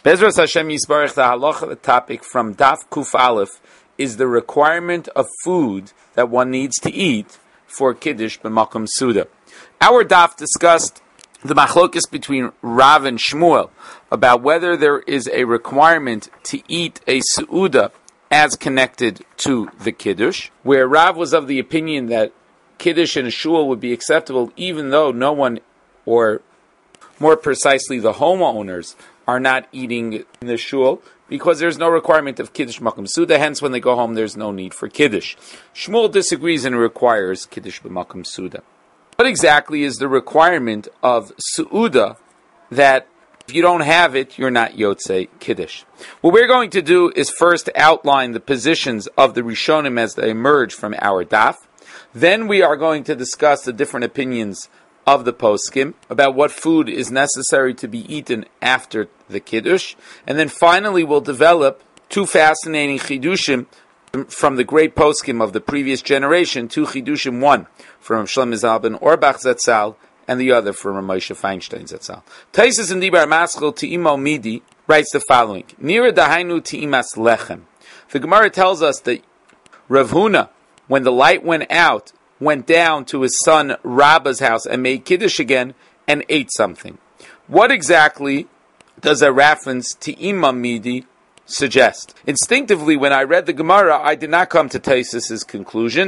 Bezras Hashem Yisbarach, the halacha topic from Daf Kuf Aleph is the requirement of food that one needs to eat for Kiddush b'makom Suda. Our Daf discussed the machlokes between Rav and Shmuel about whether there is a requirement to eat a Su'uda as connected to the Kiddush, where Rav was of the opinion that Kiddush in a shul would be acceptable even though no one, or more precisely the homeowners, are not eating in the shul, because there's no requirement of Kiddush Makom Suda, hence when they go home there's no need for Kiddush. Shmuel disagrees and requires Kiddush B'Makom Suda. What exactly is the requirement of Su'uda that if you don't have it, you're not Yotzei Kiddush? What we're going to do is first outline the positions of the Rishonim as they emerge from our Daf. Then we are going to discuss the different opinions of the poskim about what food is necessary to be eaten after the Kiddush. And then finally we'll develop two fascinating chidushim from the great poskim of the previous generation, two chidushim, one from Shlomo Zalman ben Auerbach Zatzal, and the other from Moshe Feinstein Zatzal. Taisus in Dibar Maschil Te'imo Midi writes the following: Nira dahainu te'imas lechem. The Gemara tells us that Rav Huna, when the light went out, went down to his son Rabba's house and made Kiddush again and ate something. What exactly does a reference to Imam Midi suggest? Instinctively, when I read the Gemara, I did not come to Taisus' conclusion.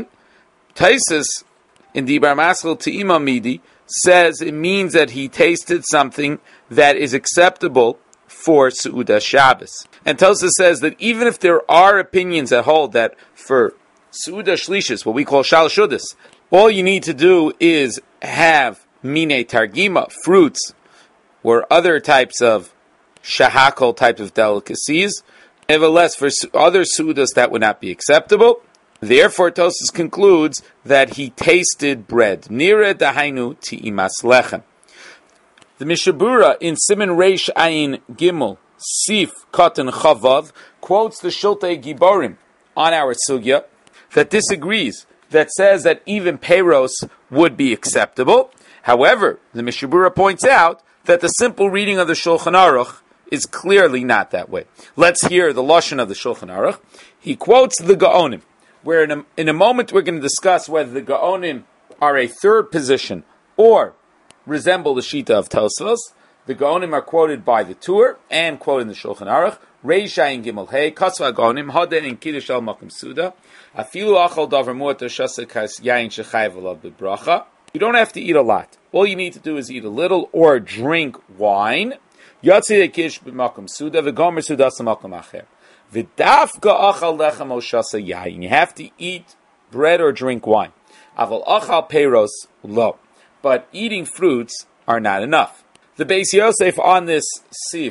Taisus, in Dibar Maschil to Imam Midi, says it means that he tasted something that is acceptable for Su'uda Shabbos. And Taisus says that even if there are opinions that hold that for Su'uda Shlishis, what we call Shal Shudas, all you need to do is have Mine Targima, fruits, or other types of Shahakol type of delicacies. Nevertheless, for other Su'udas that would not be acceptable. Therefore, Tosfos concludes that he tasted bread. Nira dahainu ti'imas lechem. The Mishabura in Siman Reish Ayin Gimel, Sif Katan Chavav, quotes the Shultei Giborim on our Sugya that disagrees, that says that even Peiros would be acceptable. However, the Mishabura points out that the simple reading of the Shulchan Aruch is clearly not that way. Let's hear the Lashon of the Shulchan Aruch. He quotes the Gaonim, where in a moment we're going to discuss whether the Gaonim are a third position or resemble the Shita of Tosfos. The Gaonim are quoted by the Tur and quoted in the Shulchan Aruch. Reish Ayin Gimel Hey, Kasva Gaonim, Hada in Kiddush al Makom Suda, Afilu Achal Davar Muat Shasakas Yain Shechayv Alav B'Bracha. You don't have to eat a lot. All you need to do is eat a little or drink wine. Yatzei Kiddush B'Makom Suda, V'Gomer Suda S'Makom Acher. V'Dafka Achal Lechem O Shasa Yain. You have to eat bread or drink wine. Aval Achal Peiros Lo. But eating fruits are not enough. The Beis Yosef on this sif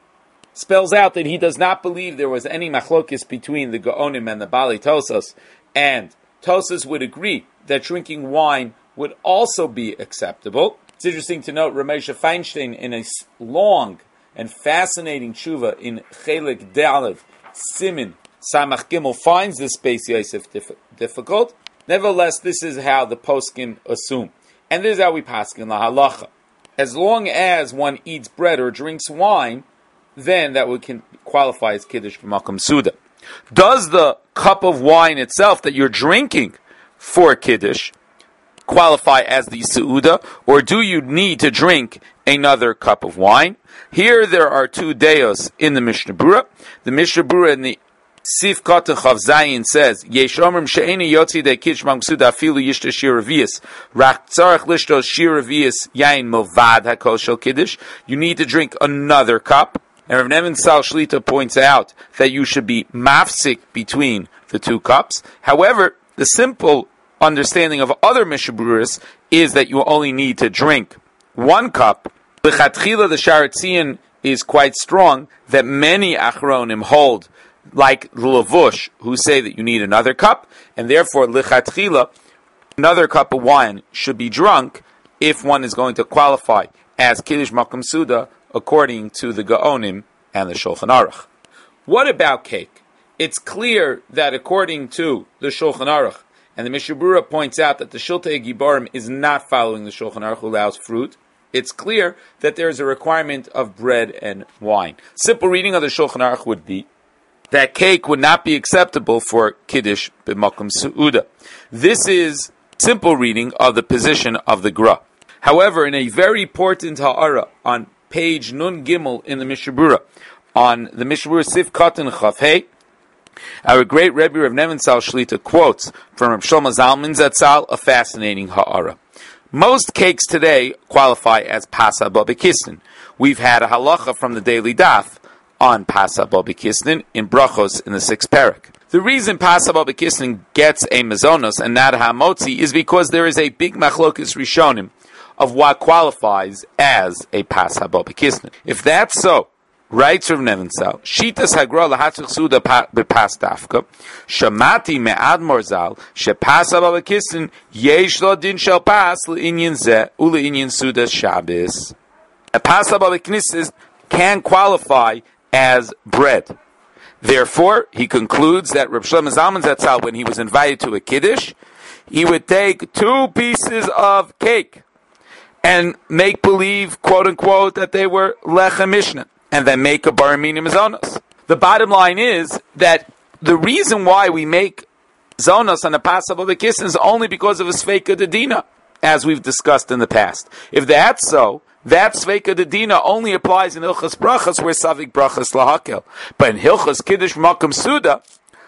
spells out that he does not believe there was any machlokis between the Gaonim and the Bali Tosfos, and Tosfos would agree that drinking wine would also be acceptable. It's interesting to note Ramesha Feinstein, in a long and fascinating tshuva in Chelik Daled Simin Samach Gimel, finds this Beis Yosef difficult. Nevertheless, this is how the poskim assume, and this is how we paskin la halacha. As long as one eats bread or drinks wine, then that would qualify as Kiddush B'Makom Suda. Does the cup of wine itself that you're drinking for Kiddush qualify as the Su'uda, or do you need to drink another cup of wine? Here there are two deos in the Mishnah Berurah. The Mishnah Berurah in the Sif Katan Chav Zayin says, Yesh omrim she'eni yotzi de Kiddush B'Makom Suda afilu yishta shir revius, rak tzarech lishtos shir revius yain movad hakol shel Kiddush. You need to drink another cup. And Rav Nevin Sal Shlita points out that you should be mafsik between the two cups. However, the simple understanding of other Mishnah Beruras is that you only need to drink one cup. L'chatchila, the Sharatzian is quite strong that many Achronim hold, like the Lavush, who say that you need another cup, and therefore l'chatchila, another cup of wine should be drunk if one is going to qualify as Kiddush Makom Suda, according to the Gaonim and the Shulchan Aruch. What about cake? It's clear that according to the Shulchan Aruch, and the Mishnah Berurah points out that the Shultei Giborim is not following the Shulchan Aruch, who allows fruit, it's clear that there is a requirement of bread and wine. Simple reading of the Shulchan Aruch would be that cake would not be acceptable for Kiddush b'makom su'uda. This is simple reading of the position of the Gra. However, in a very important ha'ara on page Nun Gimel in the Mishnah Berurah, on the Mishnah Berurah Sif Katan Chaf Hey, our great Rebbe Rav Nebenzahl Shlita quotes from Rav Shlomo Zalman Zatzal a fascinating ha'ara. Most cakes today qualify as Pasa Babikistin. We've had a halacha from the Daily Daf on Pasa Babikistin in Brachos in the 6th parak. The reason Pasa Babikistin gets a Mazonos and not a Hamotzi is because there is a big Machlokes Rishonim of what qualifies as a Pasa Babikistin. If that's so, writes Rav Nebenzahl, Shitas Hagra lahatzich suda bepas dafka, Shamati me'ad morzal, shepasa babakistin, yesh lo din shel pas le'inyin zeh, ule'inyin suda Shabbos. A pasa babakistin can qualify as bread. Therefore, he concludes that Reb Shlomo Zalman Zatzal, when he was invited to a Kiddush, he would take 2 pieces of cake and make believe, quote unquote, that they were lechem mishnah, and then make a bar minim zonos. The bottom line is that the reason why we make zonos on the Pasach Babakistin is only because of a Sveika Dedina, as we've discussed in the past. If that's so, that Sveika Dedina only applies in Hilchas Brachas where Savik Brachas Lahakel. But in Hilchas Kiddush Makom Suda,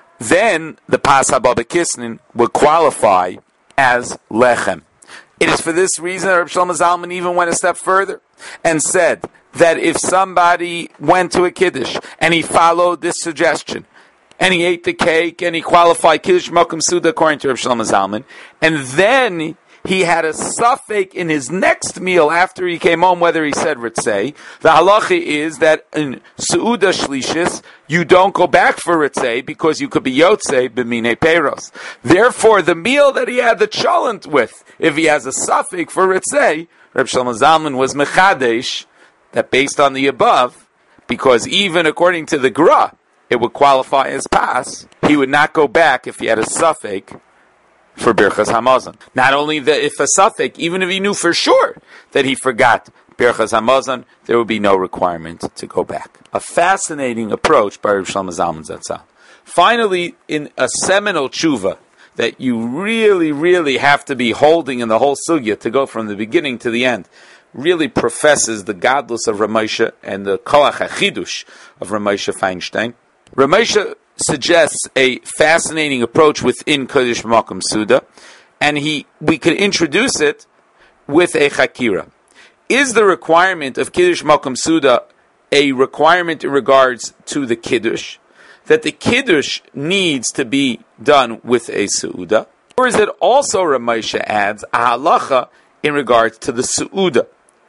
then the Pasach Babakistin would qualify as Lechem. It is for this reason that Reb Shlomo Zalman even went a step further and said that if somebody went to a Kiddush and he followed this suggestion, and he ate the cake and he qualified Kiddush Makom Suda according to Reb Shlomo Zalman, and then he had a suffix in his next meal after he came home whether he said Ritzei, the halacha is that in Su'uda Shlishis, you don't go back for Ritzei because you could be Yotzei b'minei Peiros. Therefore, the meal that he had the cholent with, if he has a suffix for Ritzei, Reb Shlomo Zalman was Mechadesh, that based on the above, because even according to the Gra, it would qualify as Pas, he would not go back if he had a suffix for Birchas Hamazon. Not only that, if a suffix, even if he knew for sure that he forgot Birchas Hamazon, there would be no requirement to go back. A fascinating approach by Reb Shlomo Zalman Zatzal. Finally, in a seminal tshuva that you really, really have to be holding in the whole sugya to go from the beginning to the end, really professes the godless of Ramosha and the Koach HaChidush of Ramosha Feinstein. Ramosha suggests a fascinating approach within Kodesh Makom Suda, and we could introduce it with a Chakira. Is the requirement of Kiddush Makom Suda a requirement in regards to the Kiddush, that the Kiddush needs to be done with a Su'uda, or is it also, Ramosha adds, a halacha in regards to the Su'uda?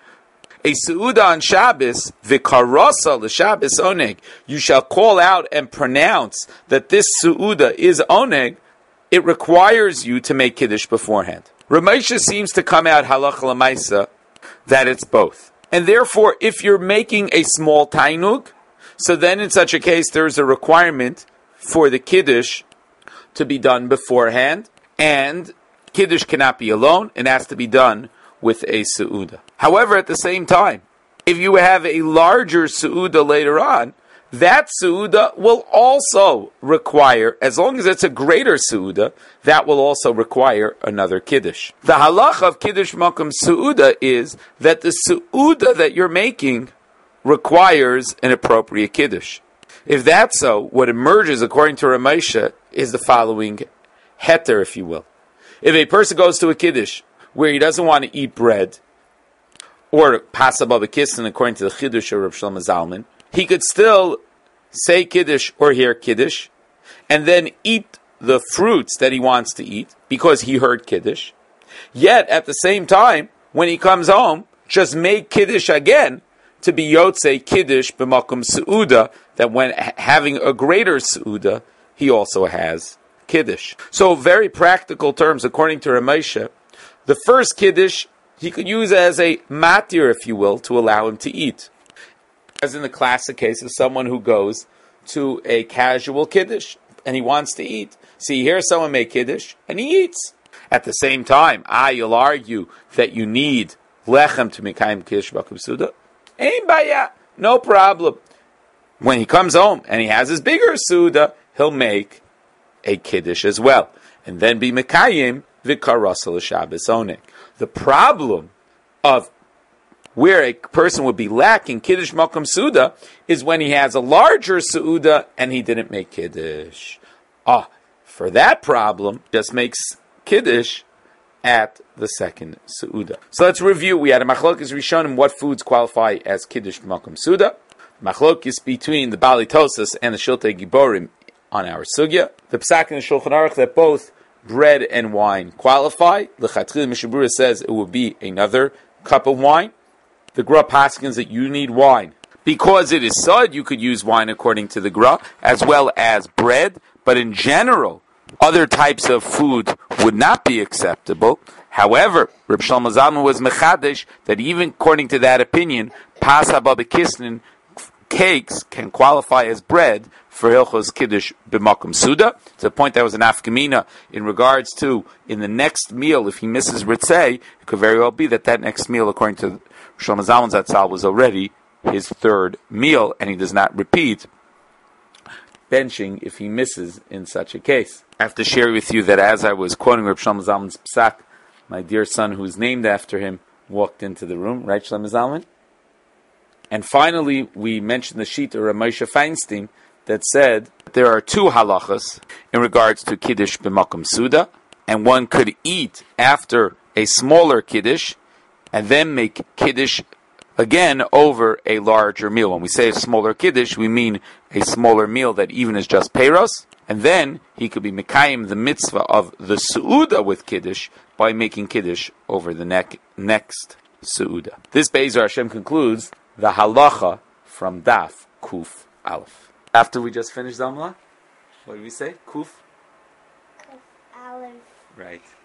A Su'uda on Shabbos, v'karasa l'Shabbos oneg, you shall call out and pronounce that this Su'uda is oneg, it requires you to make Kiddush beforehand. Ramosha seems to come out halacha l'maisa that it's both. And therefore, if you're making a small tainug, so then in such a case there's a requirement for the Kiddush to be done beforehand, and Kiddush cannot be alone, it has to be done with a Su'uda. However, at the same time, if you have a larger Su'uda later on, that Su'uda will also require, as long as it's a greater Su'uda, that will also require another Kiddush. The halacha of Kiddush Makom Su'uda is that the Su'uda that you're making requires an appropriate Kiddush. If that's so, what emerges according to Ramosha is the following heter, if you will. If a person goes to a Kiddush where he doesn't want to eat bread, or Pasach Babakistin according to the Chiddush of Reb Shlomo Zalman, he could still say Kiddush or hear Kiddush, and then eat the fruits that he wants to eat, because he heard Kiddush. Yet, at the same time, when he comes home, just make Kiddush again, to be Yotzei Kiddush b'makom Su'uda, that when having a greater Su'uda, he also has Kiddush. So, very practical terms, according to Ramosha, the first Kiddush, he could use as a matir, if you will, to allow him to eat. As in the classic case of someone who goes to a casual Kiddush, and he wants to eat. So you hear someone make Kiddush, and he eats. At the same time, you'll argue that you need lechem to Mikayim Kiddush B'Makom Suda, Ein Baya, no problem. When he comes home and he has his bigger Suda, he'll make a Kiddush as well. And then be Mikayim V'Karasa L'Shabbos Onek. The problem of where a person would be lacking Kiddush Makom Suda is when he has a larger Suda and he didn't make Kiddush. For that problem, just makes Kiddush at the second Suda. So let's review. We had a Machlokes Rishonim what foods qualify as Kiddush Makom Suda. Machlokes between the Bali Tosas and the Shiltei Giborim on our Sugya. The Pesach and the Shulchan Aruch that both bread and wine qualify. The L'chatchila Mishnah Berurah says it will be another cup of wine. The Gra paskins that you need wine. Because it is sod, you could use wine according to the Gra, as well as bread. But in general, other types of food would not be acceptable. However, Reb Shlomo Zalman was mechadish that even according to that opinion, pas haba b'kisnin, cakes can qualify as bread for Hilchos Kiddush B'Makom Suda. To the point that was an afkamina in regards to in the next meal, if he misses Ritzei, it could very well be that next meal, according to Shlomo Zalman Zatzal, was already his third meal, and he does not repeat benching if he misses in such a case. I have to share with you that as I was quoting Reb Shlomo Zalman's Psak, my dear son, who's named after him, walked into the room, right, Shlomo Zalman? And finally, we mentioned the Shita of Moshe Feinstein that said there are two halachas in regards to Kiddush B'Makom Suda, and one could eat after a smaller Kiddush and then make Kiddush again over a larger meal. When we say a smaller Kiddush, we mean a smaller meal that even is just Peiros, and then he could be Mekayim the mitzvah of the Su'uda with Kiddush by making Kiddush over the next Su'uda. This Be'ezer Hashem concludes the halacha from Daf Kuf Aleph. After we just finished Zamla, what did we say? Kuf? Kuf Aleph. Right.